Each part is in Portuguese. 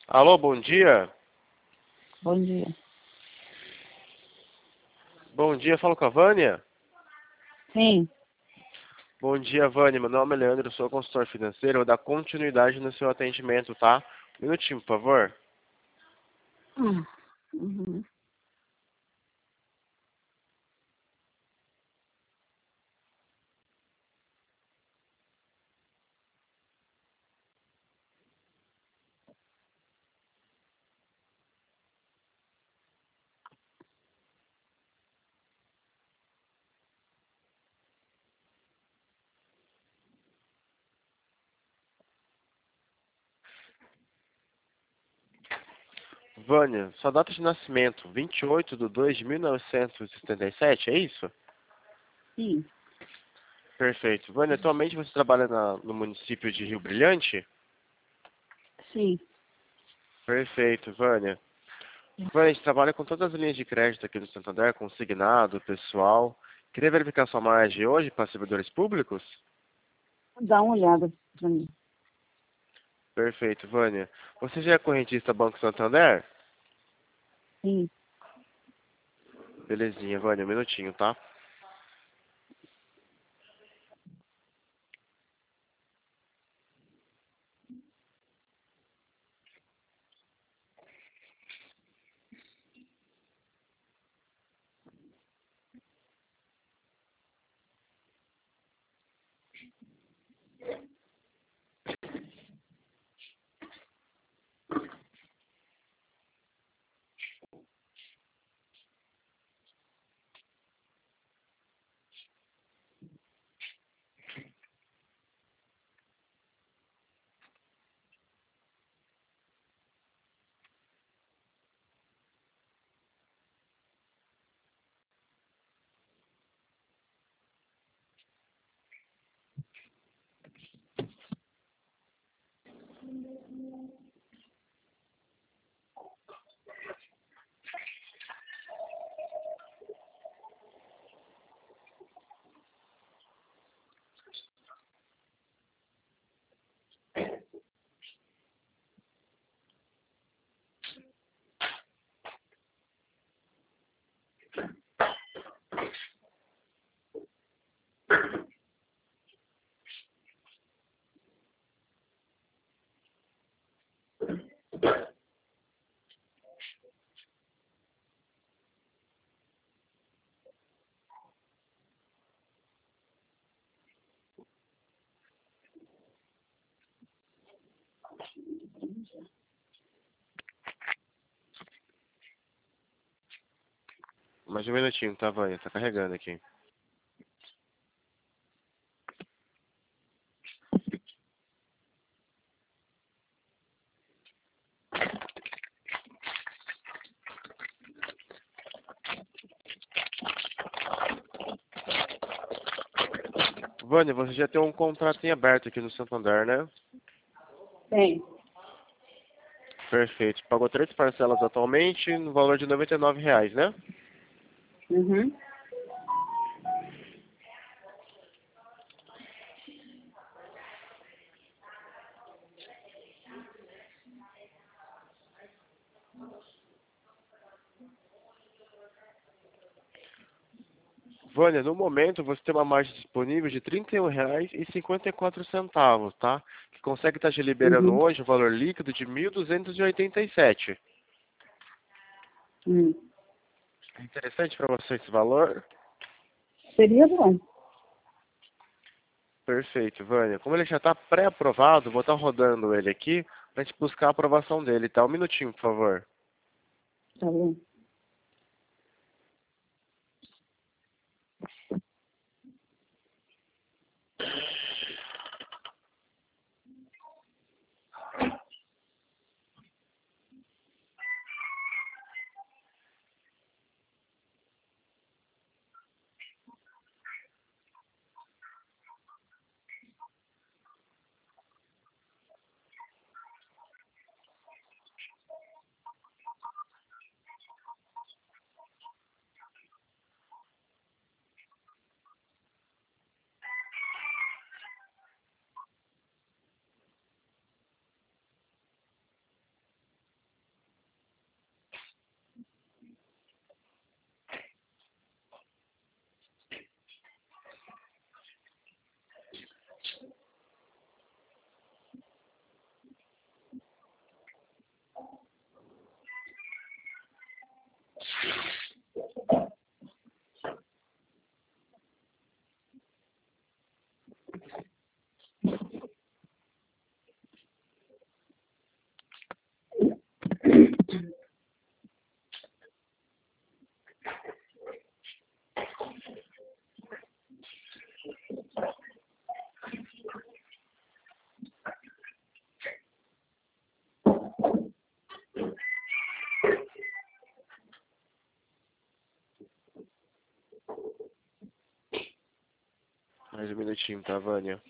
Alô, bom dia. Bom dia. Bom dia, falo com a Vânia. Sim. Bom dia, Vânia. Meu nome é Leandro, eu sou consultor financeiro. Eu vou dar continuidade no seu atendimento, tá? Um minutinho, por favor. Uhum. Vânia, sua data de nascimento, 28/2 de 1977, é isso? Sim. Perfeito. Vânia, atualmente você trabalha no município de Rio Brilhante? Sim. Perfeito, Vânia. Vânia, a gente trabalha com todas as linhas de crédito aqui no Santander, consignado, pessoal. Queria verificar sua margem hoje para servidores públicos? Dá uma olhada pra mim. Perfeito, Vânia. Você já é correntista Banco Santander? Sim. Belezinha, Vânia, um minutinho, tá? Mais um minutinho, tá, Vânia? Tá carregando aqui. Vânia, você já tem um contrato em aberto aqui no Santander, né? Tem. Perfeito. Pagou 3 parcelas atualmente no valor de R$ 99, né? Uhum. Vânia, no momento você tem uma margem disponível de R$ 31,54, tá? Que consegue estar te liberando Uhum. hoje o valor líquido de 1.287. Hum. É interessante para você esse valor? Seria bom. Perfeito, Vânia. Como ele já está pré-aprovado, vou estar rodando ele aqui para gente buscar a aprovação dele, tá? Um minutinho, por favor. Tá bom. Mais um minutinho, tá, Vânia?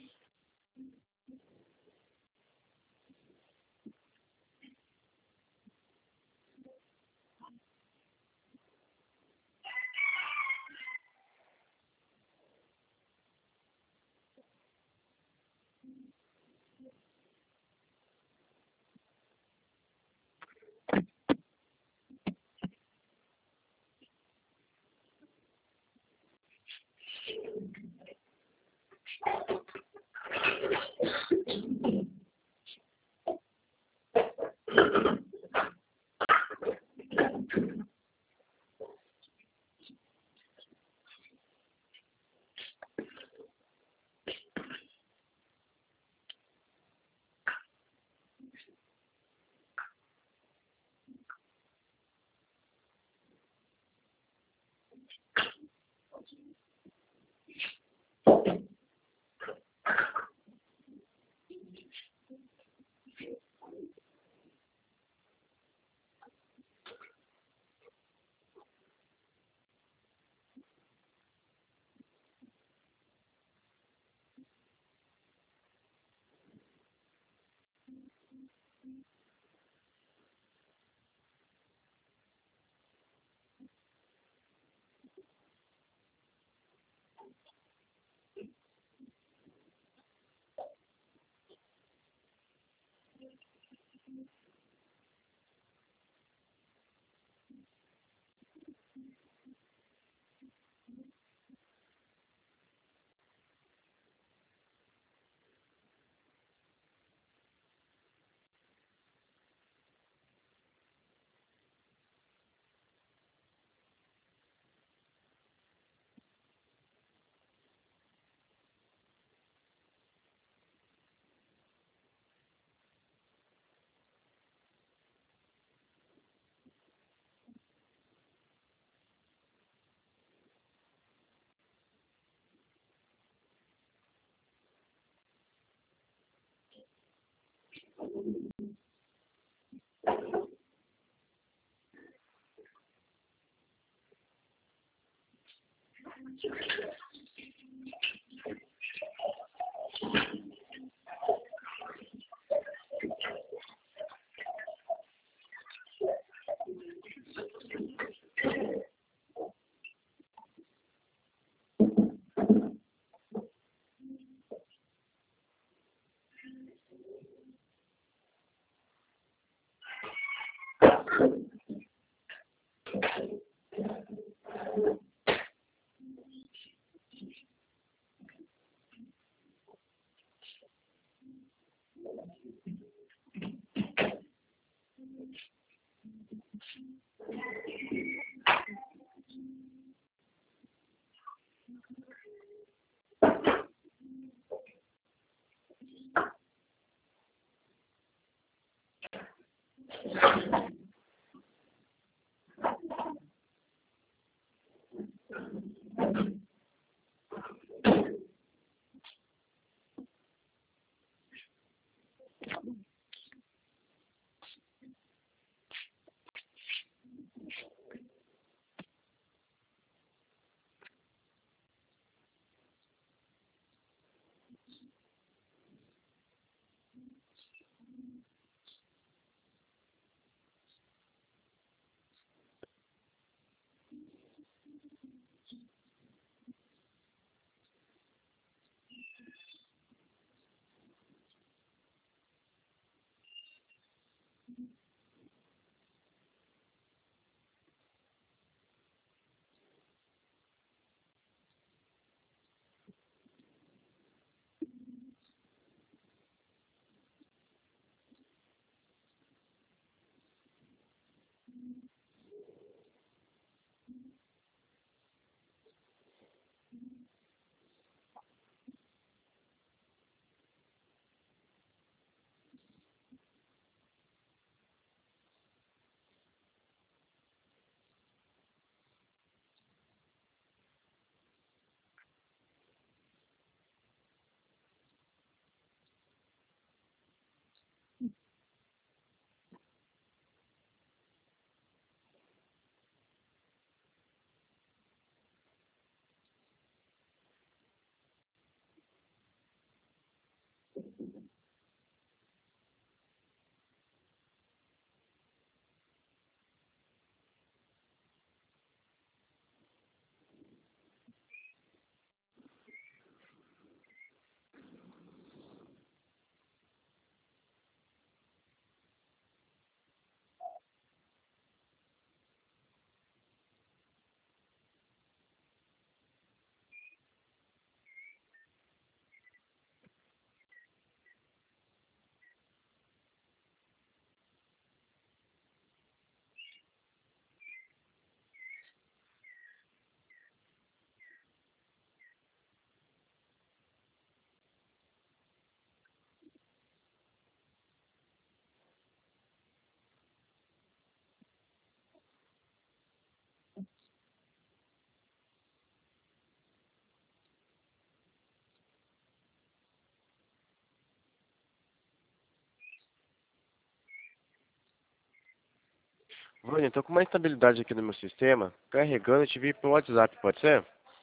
Vânia, tô com uma instabilidade aqui no meu sistema. Carregando, eu te vi pelo WhatsApp, pode ser?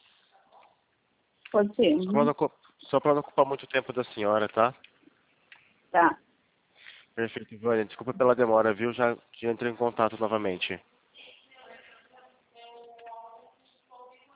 Pode ser. Uhum. Só para não ocupar muito tempo da senhora, tá? Tá. Perfeito, Vânia. Desculpa pela demora, viu? Já entrei em contato novamente.